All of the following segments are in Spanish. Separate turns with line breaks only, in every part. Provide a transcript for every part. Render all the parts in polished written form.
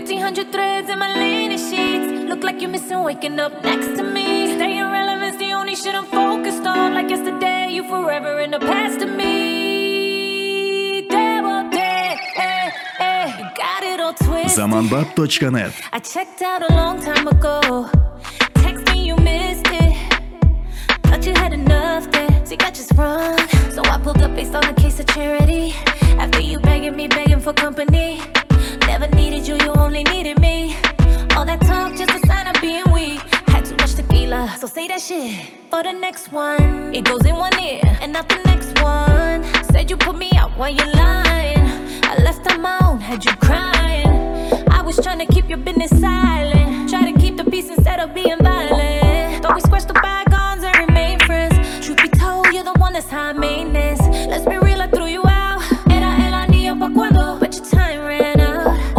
1,500 threads in my linen sheets. Look like you're missing waking up next to me. Staying relevant's the only shit I'm focused on. Like yesterday, you forever in the past to me. Debote, you got it all twisted.
Zamanbab.net.
I checked out a long time ago. Text me, you missed it. Thought you had enough there, so you got just run. So I pulled up based on a case of charity. After you begging me, begging for company. Never needed you, you only needed me. All that talk, just a sign of being weak. Had too much tequila, so say that shit. For the next one, it goes in one ear and not the next one. Said you put me out while you're lying. I left on my own, had you crying. I was trying to keep your business silent. Try to keep the peace instead of being violent. Thought we squashed the bygones and remain friends. Truth be told, you're the one that's high maintenance. Let's be real, I threw you out. Era el anillo pa' cuando, but your time ran out.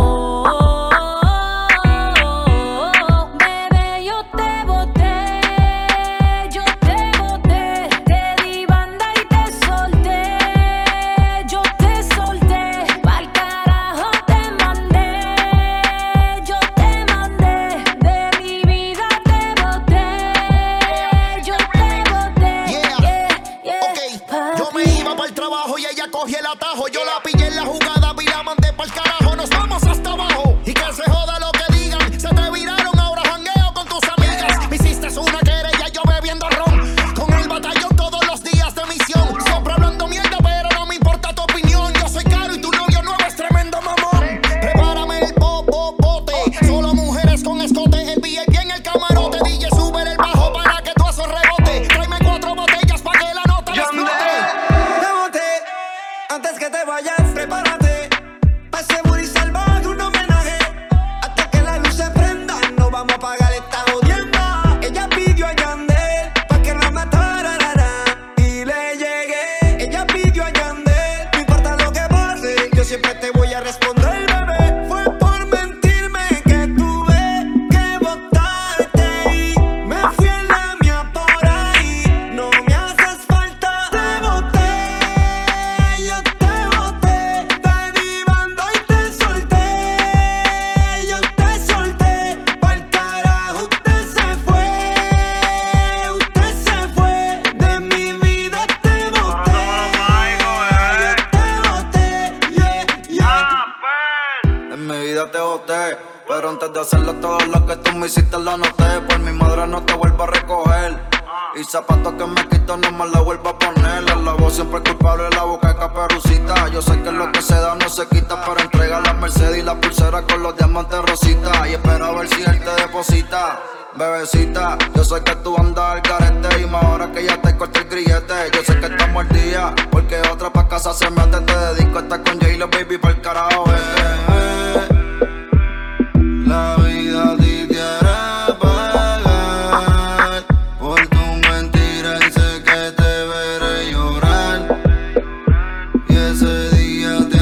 Pero antes de hacerlo todo lo que tú me hiciste lo noté. Por mi madre no te vuelvo a recoger. Y zapatos que me quito no me los vuelvo a poner. La voz siempre es culpable, la boca es caperucita. Yo sé que lo que se da no se quita, pero entrega la Mercedes y la pulsera con los diamantes rosita. Y espero a ver si él te deposita. Bebecita, yo sé que tú andas al garete. Y más ahora que ya te corté el grillete. Yo sé que estamos al día, porque otra pa' casa se mete. Te dedico a estar con J-Lo, baby, pa'l carajo, La vida a ti quiere pagar por tu mentira y sé que te veré llorar. Y ese día te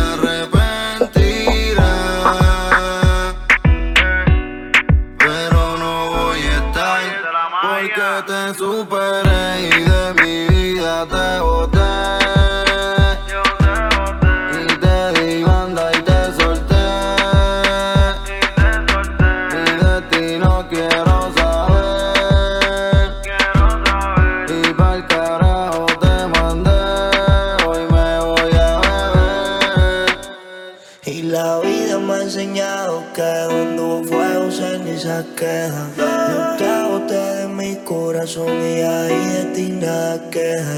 arrepentirás. Pero no voy a estar porque te superé y de mi vida te boté.
Queja. Yo te boté de mi corazón y ahí de ti nada queja.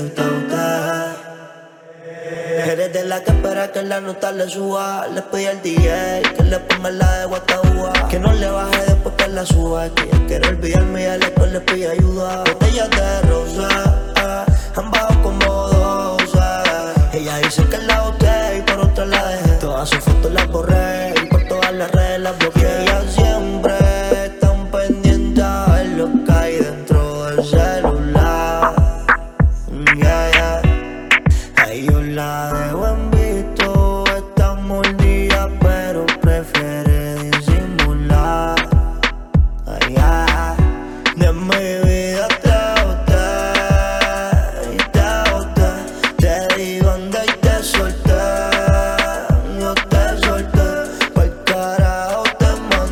Eres de la que espera que la nota le suba. Le pedí al DJ que le ponga la de Guataúba, que no le baje después que la suba. Que ella quiere olvidarme y a la que le pide ayuda. Botellas de rosa han bajado como 12. Ella dice que la boté y por otra la dejé. Todas sus fotos las borré y por todas las redes las bloqueé. Ella siempre la dejo en visto, está mordida pero prefiere disimular. Ay, ay, de mi vida te boté, te di banda y te solté. Yo te solté, pa'l carajo te mandé.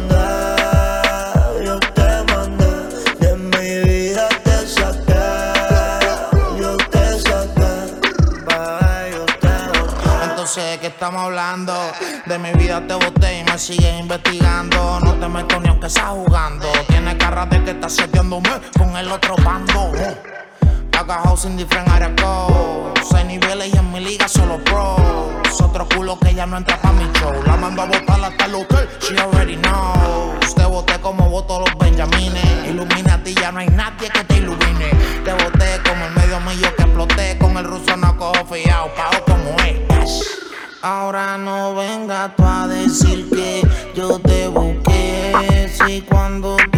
sé de qué estamos hablando. De mi vida te boté y me sigues investigando. No te meto ni aunque estás jugando. Tienes cara de que estás seteándome con el otro bando. Cagajao sin different área code. 6 niveles y en mi liga solo pros. Otro culo que ya no entra pa' mi show. La mando a botar hasta el hotel, she already knows. Te boté como boto los benjamines. Illuminati, ya no hay nadie que te ilumine. Te boté como el medio millo que exploté. Con el ruso no cojo fiao, pago como es. Ahora no vengas tú a decir que yo te busqué. Si cuando